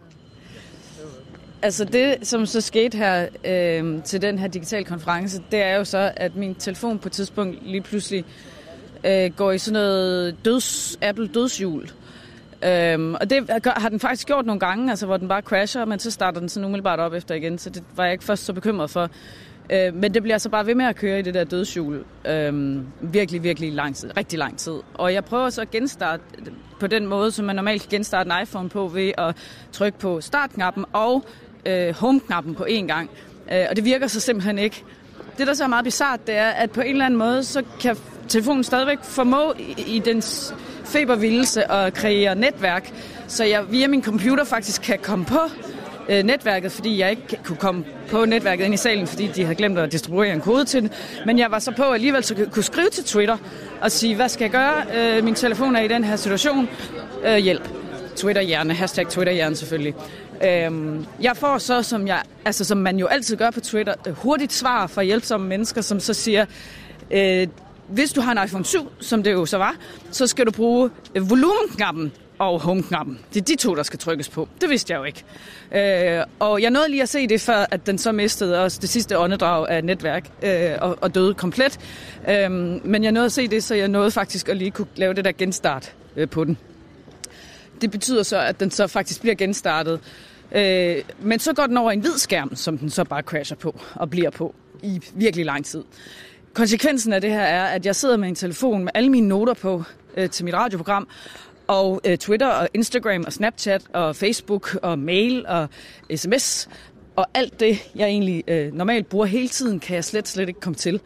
Altså det, som så skete her til den her digitale konference, det er jo så, at min telefon på et tidspunkt lige pludselig går i sådan noget Apple dødshjul. Og det har den faktisk gjort nogle gange, altså hvor den bare crasher, men så starter den sådan umiddelbart op efter igen, så det var jeg ikke først så bekymret for. Men det bliver så bare ved med at køre i det der dødshjul virkelig, virkelig lang tid, rigtig lang tid. Og jeg prøver så at genstarte på den måde, som man normalt kan genstarte en iPhone på, ved at trykke på startknappen og home-knappen på én gang. Og det virker så simpelthen ikke. Det, der så er meget bizart, det er, at på en eller anden måde, så kan telefonen stadigvæk formå i dens febervildelse at kreere netværk, så jeg via min computer faktisk kan komme på netværket, fordi jeg ikke kunne komme på netværket ind i salen, fordi de havde glemt at distribuere en kode til den. Men jeg var så på alligevel, så kunne skrive til Twitter og sige, hvad skal jeg gøre? Min telefon er i den her situation. Hjælp. Twitterhjerne. #Twitterhjerne selvfølgelig. Jeg får så, som man jo altid gør på Twitter, hurtigt svar fra hjælpsomme mennesker, som så siger, hvis du har en iPhone 7, som det jo så var, så skal du bruge volumenknappen og home-knappen. Det er de to, der skal trykkes på. Det vidste jeg jo ikke. Og jeg nåede lige at se det, før at den så mistede også det sidste åndedrag af netværk og døde komplet. Men jeg nåede at se det, så jeg nåede faktisk at lige kunne lave det der genstart på den. Det betyder så, at den så faktisk bliver genstartet. Men så går den over en hvid skærm, som den så bare crasher på og bliver på i virkelig lang tid. Konsekvensen af det her er, at jeg sidder med en telefon med alle mine noter på til mit radioprogram, og Twitter og Instagram og Snapchat og Facebook og mail og sms. Og alt det, jeg egentlig normalt bruger hele tiden, kan jeg slet ikke komme til.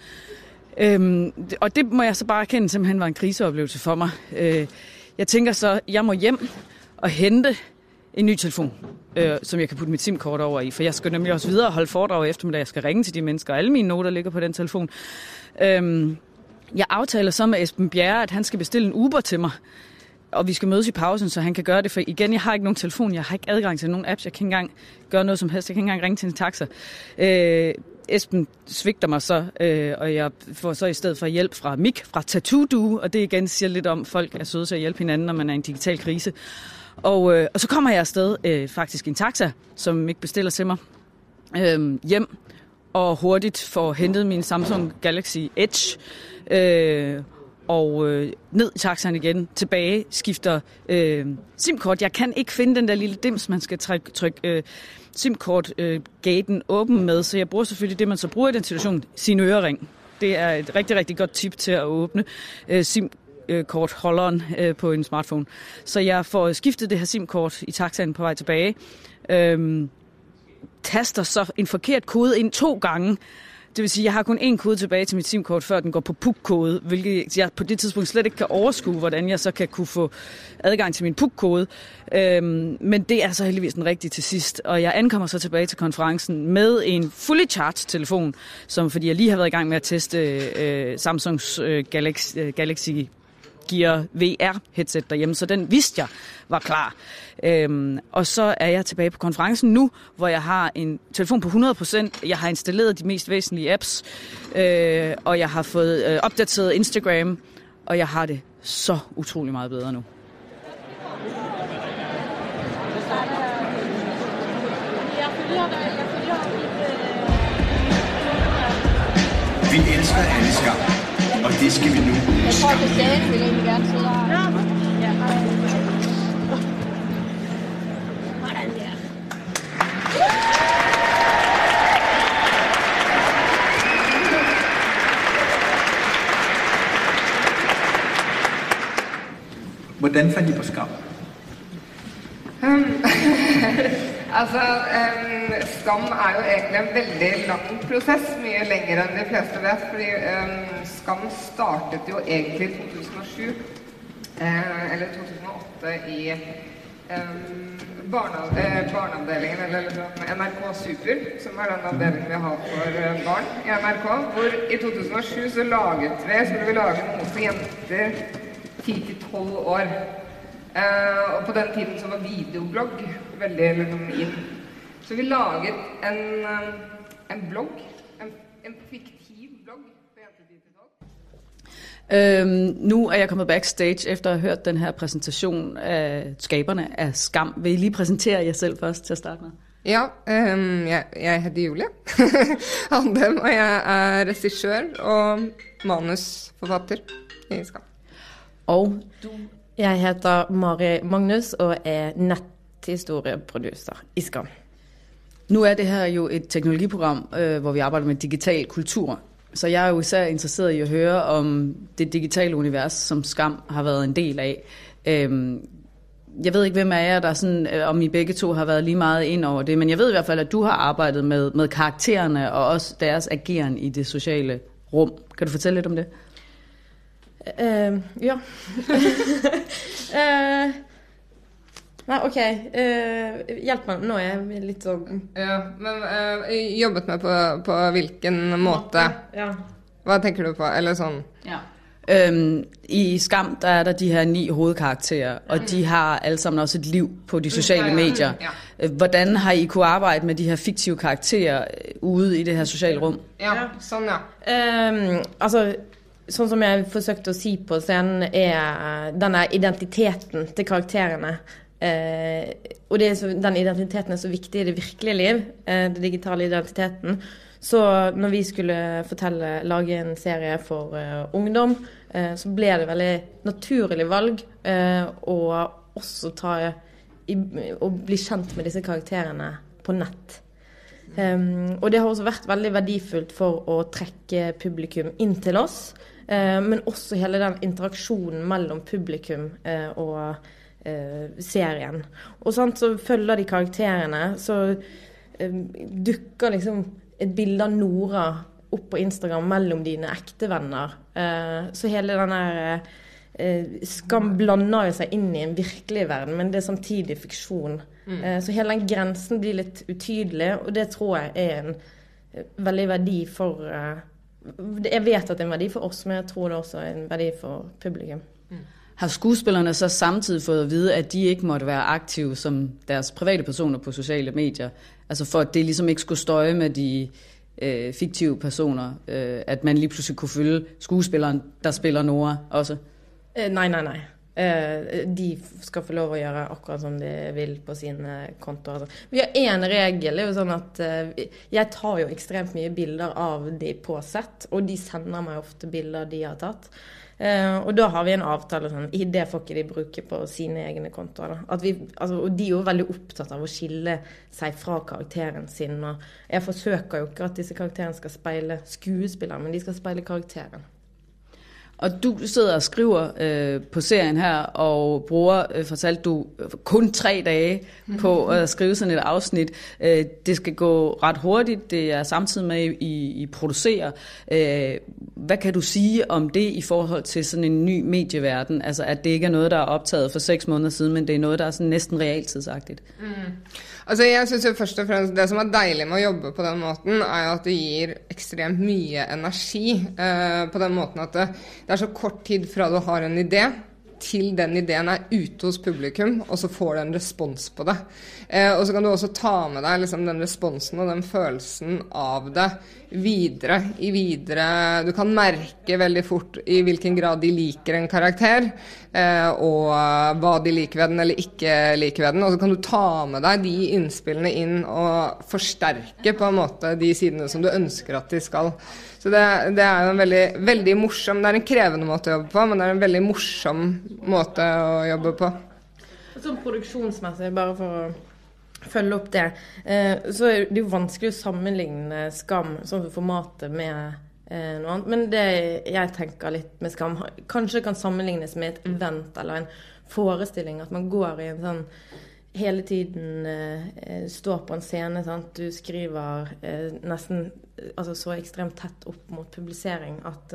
Og det må jeg så bare erkende, simpelthen var en kriseoplevelse for mig. Jeg tænker så, jeg må hjem og hente en ny telefon, som jeg kan putte mit SIM-kort over i. For jeg skal nemlig også videre og holde foredrag i eftermiddag. Jeg skal ringe til de mennesker, og alle mine noter ligger på den telefon. Jeg aftaler så med Esben Bjerre, at han skal bestille en Uber til mig. Og vi skal mødes i pausen, så han kan gøre det. For igen, jeg har ikke nogen telefon, jeg har ikke adgang til nogen apps. Jeg kan ikke engang gøre noget som helst. Jeg kan ikke engang ringe til en taxa. Esben svigter mig så, og jeg får så i stedet for hjælp fra Mik, fra Tattoo Duo, og det igen siger lidt om, at folk er søde til at hjælpe hinanden, når man er i en digital krise. Og så kommer jeg afsted faktisk i en taxa, som Mik bestiller til mig, hjem, og hurtigt får hentet min Samsung Galaxy Edge, og ned i taxaen igen, tilbage, skifter SIM-kort. Jeg kan ikke finde den der lille dims, man skal trykke SIM-kort-gaten åben med, så jeg bruger selvfølgelig det, man så bruger i den situation, sin ørering. Det er et rigtig, rigtig godt tip til at åbne SIM-kortholderen på en smartphone. Så jeg får skiftet det her SIM-kort i taxaen på vej tilbage. Taster så en forkert kode ind 2 gange. Det vil sige, at jeg har kun 1 kode tilbage til mit SIM-kort, før den går på PUK-kode, hvilket jeg på det tidspunkt slet ikke kan overskue, hvordan jeg så kan kunne få adgang til min PUK-kode. Men det er så heldigvis den rigtige til sidst. Og jeg ankommer så tilbage til konferencen med en fully charged telefon, som fordi jeg lige har været i gang med at teste Samsungs Galaxy Gear VR-headset derhjemme, så den vidste jeg var klar. Og så er jeg tilbage på konferencen nu, hvor jeg har en telefon på 100%. Jeg har installeret de mest væsentlige apps, og jeg har fået opdateret Instagram, og jeg har det så utrolig meget bedre nu. Vi elsker alle skam, og det skal vi nu. Jeg tror, at Christiane vil egentlig gerne sidde her. Ja. Hvordan der? Hvordan fandt I på skam? Altså, skam er jo egentlig en veldig lang prosess, mye lenger enn de fleste vet, fordi skam startet jo egentlig i 2007, eller 2008 i barneavdelingen, eller NRK Super, som er den avdelingen vi har for barn i NRK, hvor i 2007 så skulle vi lage noe for jenter 10-12 år. Og på den tiden så var videoblogg veldig inn. Så vi laget en blogg, en fiktiv blogg på Jentedigital. Nu er jeg kommet backstage efter at have hørt den her præsentation af skaberne af Skam. Vil I lige præsentere jer selv først til at starte med? Ja, jeg heter Julie Handem, og jeg er regissør og manusforfatter i Skam. Og du? Jeg heter Mari Magnus og er nethistorieproducer i Skam. Nu er det her jo et teknologiprogram, hvor vi arbejder med digital kultur. Så jeg er jo især interesseret i at høre om det digitale univers, som Skam har været en del af. Jeg ved ikke, hvem af jer, der sådan, om I begge to har været lige meget ind over det, men jeg ved i hvert fald, at du har arbejdet med karaktererne og også deres ageren i det sociale rum. Kan du fortælle lidt om det? Ja. Nej, okay. Hjælp mig. Nå er jeg lidt sånn. Ja, men jobbet med på hvilken måte? Ja. Hvad tænker du på? Eller sådan? Ja. I Skam, der er der de her 9 hovedkarakterer, og de har alle sammen også et liv på de sociale medier. Ja. Hvordan har I kunne arbejde med de her fiktive karakterer ude i det her sociale rum? Ja, sådan ja. Altså, sånn som jeg forsøkte å si på scenen, er denne identiteten til karakterene. Og den identiteten er så viktig i det virkelige liv, den digitale identiteten. Så når vi skulle lage en serie for ungdom, så ble det veldig naturlig valg å også å bli kjent med disse karakterene på nett. Og det har også vært veldig verdifullt for å trekke publikum inn til oss, men også hele den interaksjonen mellom publikum og serien. Og sånt, så følger de karakterene, så dukker liksom et bilde av Nora opp på Instagram mellom dine ektevenner. Så hele denne Skam blander jo seg inn i en virkelig verden, men det er samtidig fiksjon. Så hele den grensen blir litt utydelig, og det tror jeg er en veldig verdi for... Jeg vet at det er en verdi for oss, men jeg tror det også er en verdi for publikum. Har skuespillerne så samtidig fået at vide, at de ikke måtte være aktive som deres private personer på sociale medier? Altså for at det ligesom ikke skulle støje med de fiktive personer, at man lige pludselig kunne følge skuespilleren, der spiller Nora også? Nej. De skal få lov å gjøre akkurat som de vil på sine kontoer. Vi har en regel, det er jo sånn at jeg tar jo ekstremt mye bilder av de på sett, og de sender meg ofte bilder de har tatt. Og da har vi en avtale sånn, det får ikke de bruke på sine egne kontoer. Og de er jo veldig opptatt av å skille seg fra karakteren sin, og jeg forsøker jo ikke at disse karakterene skal speile skuespillere, men de skal speile karakteren. Og du sidder og skriver på serien her, og bruger, fortalte du, kun 3 dage på at skrive sådan et afsnit. Det skal gå ret hurtigt, det er samtidig med, I producerer. Hvad kan du sige om det i forhold til sådan en ny medieverden? Altså, at det ikke er noget, der er optaget for 6 måneder siden, men det er noget, der er sådan næsten realtidsagtigt. Altså, jeg synes jo først og fremst det som er deilig med å jobbe på den måten, er at det gir ekstremt mye energi på den måten at det er så kort tid fra du har en idé til den ideen er ute hos publikum, og så får du en respons på det. Og så kan du også ta med deg liksom, den responsen og den følelsen av det videre. Du kan merke veldig fort i hvilken grad de liker en karakter, og hva de liker ved den eller ikke liker ved den. Og så kan du ta med deg de innspillene inn og forsterke på en måte de sidene som du ønsker at de skal. Så det er jo en veldig, veldig morsom, det er en krevende måte å jobbe på, men det er en veldig morsom måte å jobbe på. Sånn produksjonsmessig, bare for å følge opp det, så er det jo vanskelig å sammenligne Skam, sånn formatet med noe annet. Men det jeg tenker litt med Skam, kanskje kan sammenlignes med et event eller en forestilling, at man går i en sånn hele tiden står på en scene, sant? Du skriver nesten så ekstremt tett opp mot publisering at,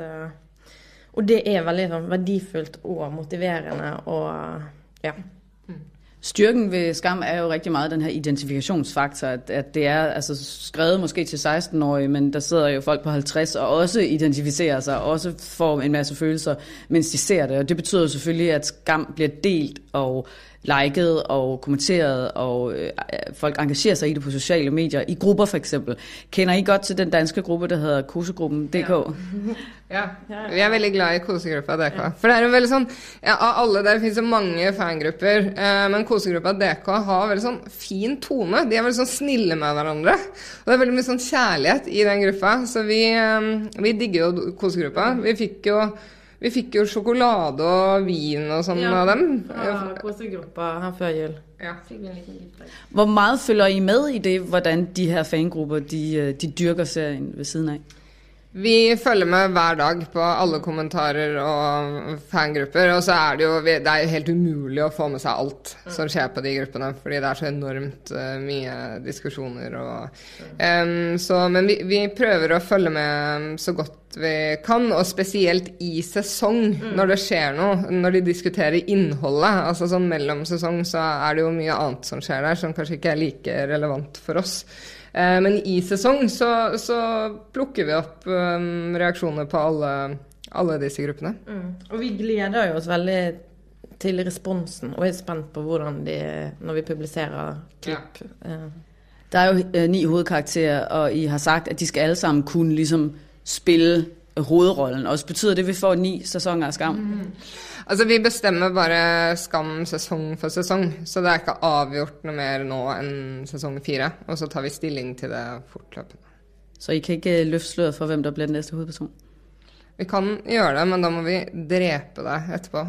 og det er veldig sånn, verdifullt og motiverende og ja. Styrken ved Skam er jo rigtig meget den her identifikationsfaktor, at det er altså skrevet måske til 16-årige, men der sidder jo folk på 50 og også identificerer sig, og også får en masse følelser, mens de ser det. Og det betyder selvfølgelig, at Skam bliver delt og liket og kommenteret, og folk engagerer sig i det på sociale medier, i grupper for eksempel. Kender I godt til den danske gruppe, der hedder Kosegruppen.dk? Ja, vi er veldig glad i Kosegruppa.dk. For det er jo veldig sånn, av alle der finnes jo mange fangrupper, men Kosegruppa.dk har veldig sånn fin tone. De er veldig sånn snille med hverandre. Og det er veldig mye sånn kjærlighet i den gruppa, så vi digger jo Kosegruppa. Vi fikk jo sjokolade og vin og sånn av dem. Ja, Kosegruppa her før jul. Ja. Hvor meget følger I med i det, hvordan de her fangrupper, de dyrker serien ved siden af? Vi følger med hver dag på alle kommentarer og fangrupper, og så er det er helt umulig å få med seg alt som skjer på de gruppene, fordi det er så enormt mye diskusjoner. Men vi prøver å følge med så godt vi kan, og spesielt i sesong, når det skjer noe, når de diskuterer innholdet, altså sånn mellom sesong, så er det jo mye annet som skjer der, som kanskje ikke er like relevant for oss. Men i sesong så plukker vi opp reaksjoner på alle disse gruppene. Og vi gleder jo oss veldig til responsen, og er spent på hvordan når vi publiserer klipp. Ja. Der er jo 9 hovedkarakterer, og I har sagt, at de skal alle sammen kunne ligesom spille hovedrollen. Og betyder det, at vi får 9 sæsoner af Skam? Altså, vi bestemmer bare Skam sesong for sesong, så det er ikke avgjort noe mer nå enn sesong 4, og så tar vi stilling til det fortløpende. Så I kan ikke løfte sløret for, hvem der bliver den næste hovedperson? Vi kan gjøre det, men da må vi drepe deg etterpå.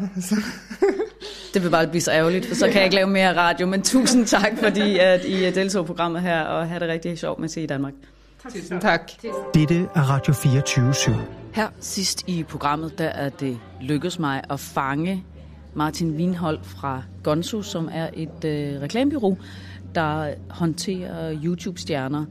Det vil bare blive så ærgerligt, for så kan jeg ikke lave mere radio, men tusind tak, fordi at I deltog i programmet her, og have det rigtig sjovt med at se i Danmark. Tusind tak. Dette er Radio 24/7. Her sidst i programmet, der er det lykkedes mig at fange Martin Wienhold fra Gonzo, som er et reklamebureau, der håndterer YouTube-stjerner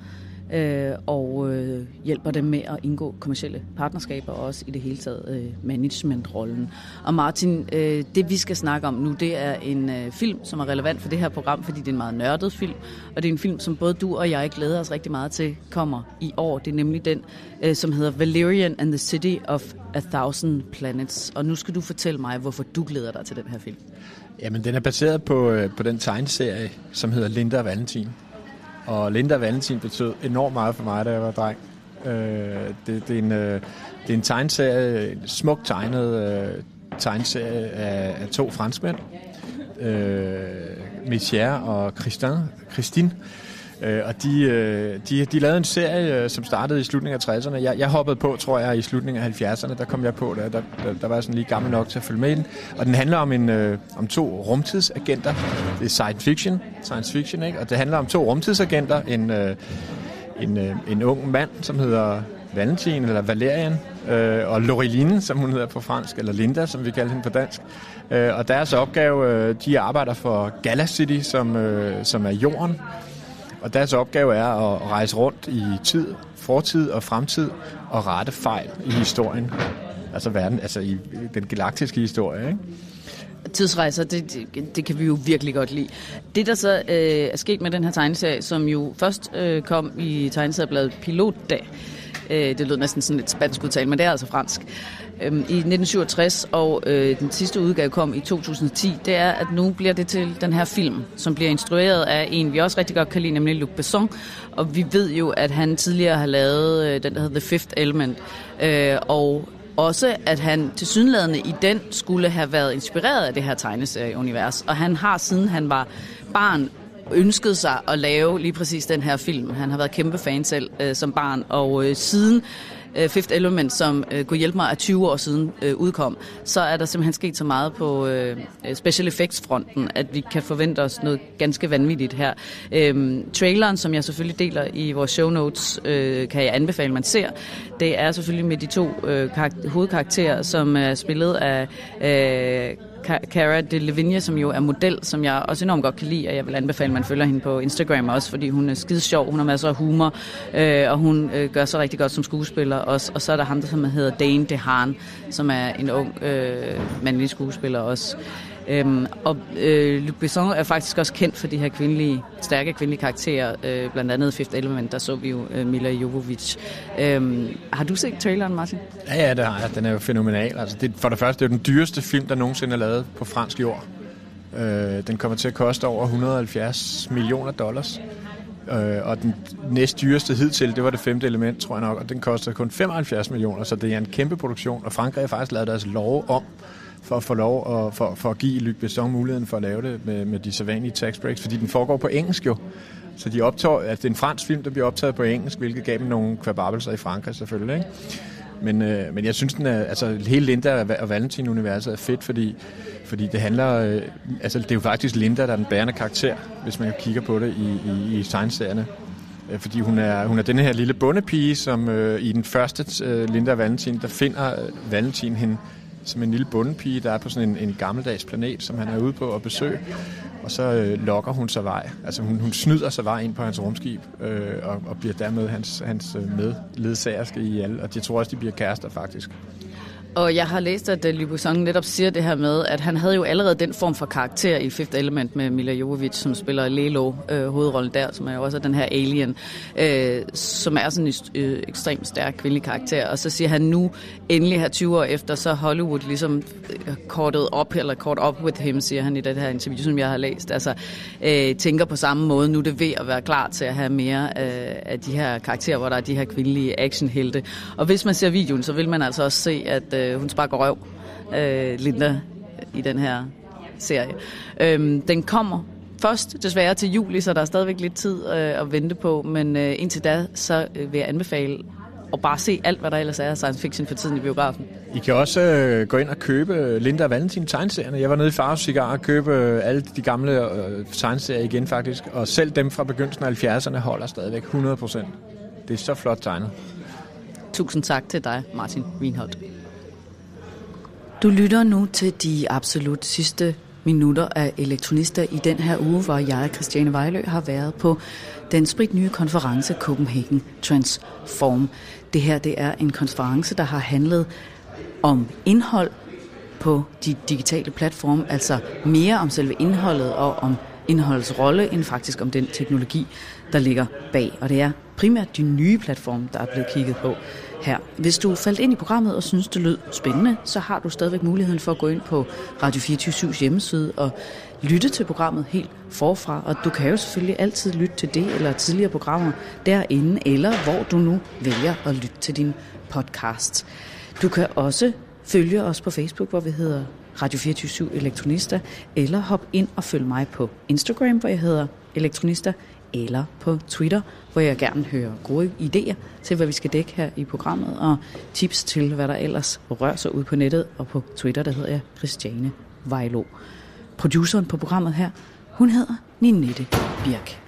og hjælper dem med at indgå kommercielle partnerskaber, og også i det hele taget managementrollen. Og Martin, det vi skal snakke om nu, det er en film, som er relevant for det her program, fordi det er en meget nørdet film, og det er en film, som både du og jeg glæder os rigtig meget til, kommer i år. Det er nemlig den, som hedder Valerian and the City of 1000 Planets. Og nu skal du fortælle mig, hvorfor du glæder dig til den her film. Jamen, den er baseret på den tegneserie, som hedder Linda og Valentin. Og Linda og Valentin betød enormt meget for mig, da jeg var dreng. Det er en tegneserie, en smukt tegnet tegneserie af 2 franskmænd, Michier og Christine. Og de lavede en serie, som startede i slutningen af 60'erne. Jeg hoppede på, tror jeg, i slutningen af 70'erne. Der kom jeg på, der var jeg sådan lige gammel nok til at følge med i den. Og den handler om 2 rumtidsagenter. Det er science fiction, ikke? Og det handler om 2 rumtidsagenter. En ung mand, som hedder Valentin, eller Valerian, og Laureline, som hun hedder på fransk, eller Linda, som vi kalder hende på dansk. Og deres opgave, de arbejder for Galacity, som er jorden. Og deres opgave er at rejse rundt i tid, fortid og fremtid og rette fejl i historien. Altså i den galaktiske historie, ikke? Tidsrejser, det kan vi jo virkelig godt lide. Det, der så er sket med den her tegneserie, som jo først kom i tegneseriebladet Pilotdag, det lød næsten sådan lidt spansk udtale, men det er altså fransk, i 1967, og den sidste udgave kom i 2010, det er, at nu bliver det til den her film, som bliver instrueret af en, vi også rigtig godt kan lide, nemlig Luc Besson, og vi ved jo, at han tidligere har lavet den, der hedder The Fifth Element, og også, at han tilsyneladende i den skulle have været inspireret af det her tegneserieunivers, og han har, siden han var barn, ønskede sig at lave lige præcis den her film. Han har været kæmpe fan selv som barn, og siden Fifth Element, som kunne hjælpe mig, at 20 år siden udkom, så er der simpelthen sket så meget på special effects-fronten, at vi kan forvente os noget ganske vanvittigt her. Traileren, som jeg selvfølgelig deler i vores show notes, kan jeg anbefale, man ser. Det er selvfølgelig med de 2 hovedkarakterer, som er spillet af Cara Delevingne, som jo er model, som jeg også enormt godt kan lide, og jeg vil anbefale, at man følger hende på Instagram også, fordi hun er skide sjov, hun har masser af humor, og hun gør så rigtig godt som skuespiller også. Og så er der ham, som hedder Dane DeHaan, som er en ung mandlig skuespiller også. Og Luc Besson er faktisk også kendt for de her stærke kvindelige karakterer, blandt andet Fifth Element, der så vi jo Mila Jovovich. Har du set traileren, Martin? Ja, det har jeg. Den er jo fænomenal. Altså, for det første, det er den dyreste film, der nogensinde er lavet på fransk jord. Den kommer til at koste over $170 millioner. Og den næst dyreste hidtil, det var Det Femte Element, tror jeg nok, og den kostede kun 75 millioner, så det er en kæmpe produktion, og Frankrig har faktisk lavet deres lov om, for at få lov og for at give Luc Besson muligheden for at lave det med de sædvanlige tax breaks, fordi den foregår på engelsk jo. Så de optager, altså det er en fransk film, der bliver optaget på engelsk, hvilket gav dem nogle kvababelser i Frankrig selvfølgelig, ikke? Men jeg synes, den er, altså hele Linda og Valentin-universet er fedt, fordi det handler, altså det er jo faktisk Linda, der er den bærende karakter, hvis man kigger på det i tegneserierne. Fordi hun er den her lille bondepige, som i den første Linda og Valentin, der finder Valentin hende som en lille bondepige, der er på sådan en gammeldags planet, som han er ude på at besøge. Og så lokker hun sig vej. Altså hun snyder sig vej ind på hans rumskib, og bliver dermed hans medledsagerske i alle. Og jeg tror også, de bliver kærester faktisk. Og jeg har læst, at Luc Besson netop siger det her med, at han havde jo allerede den form for karakter i Fifth Element med Mila Jovovich, som spiller Lelo, hovedrollen der, som er jo også den her alien, som er sådan en ekstremt stærk kvindelig karakter. Og så siger han nu, endelig her 20 år efter, så Hollywood ligesom caught up with him, siger han i det her interview, som jeg har læst. Altså tænker på samme måde, nu er det ved at være klar til at have mere af de her karakterer, hvor der er de her kvindelige actionhelte. Og hvis man ser videoen, så vil man altså også se, at hun sparker røv, Linda, i den her serie. Den kommer først desværre til juli, så der er stadigvæk lidt tid at vente på, men indtil da, så vil jeg anbefale at bare se alt, hvad der ellers er af science fiction for tiden i biografen. I kan også gå ind og købe Linda og Valentin tegneserierne. Jeg var nede i Faros Cigar og købe alle de gamle tegneserier igen faktisk, og selv dem fra begyndelsen af 70'erne holder stadigvæk 100%. Det er så flot tegnet. Tusind tak til dig, Martin Wienholt. Du lytter nu til de absolut sidste minutter af Elektronista i den her uge, hvor jeg, Christiane Vejlø, har været på den spritnye konference Copenhagen Transform. Det her, det er en konference, der har handlet om indhold på de digitale platforme, altså mere om selve indholdet og om indholdets rolle, end faktisk om den teknologi, der ligger bag. Og det er primært de nye platforme, der er blevet kigget på. her. Hvis du faldt ind i programmet og synes, det lød spændende, så har du stadigvæk muligheden for at gå ind på Radio 24syvs hjemmeside og lytte til programmet helt forfra. Og du kan jo selvfølgelig altid lytte til det eller tidligere programmer derinde, eller hvor du nu vælger at lytte til din podcast. Du kan også følge os på Facebook, hvor vi hedder Radio 24syv Elektronista, eller hop ind og følg mig på Instagram, hvor jeg hedder Elektronista, eller på Twitter, hvor jeg gerne hører gode idéer til, hvad vi skal dække her i programmet, og tips til, hvad der ellers rører sig ud på nettet, og på Twitter, der hedder jeg Christiane Vejlo. Produceren på programmet her, hun hedder Ninette Birk.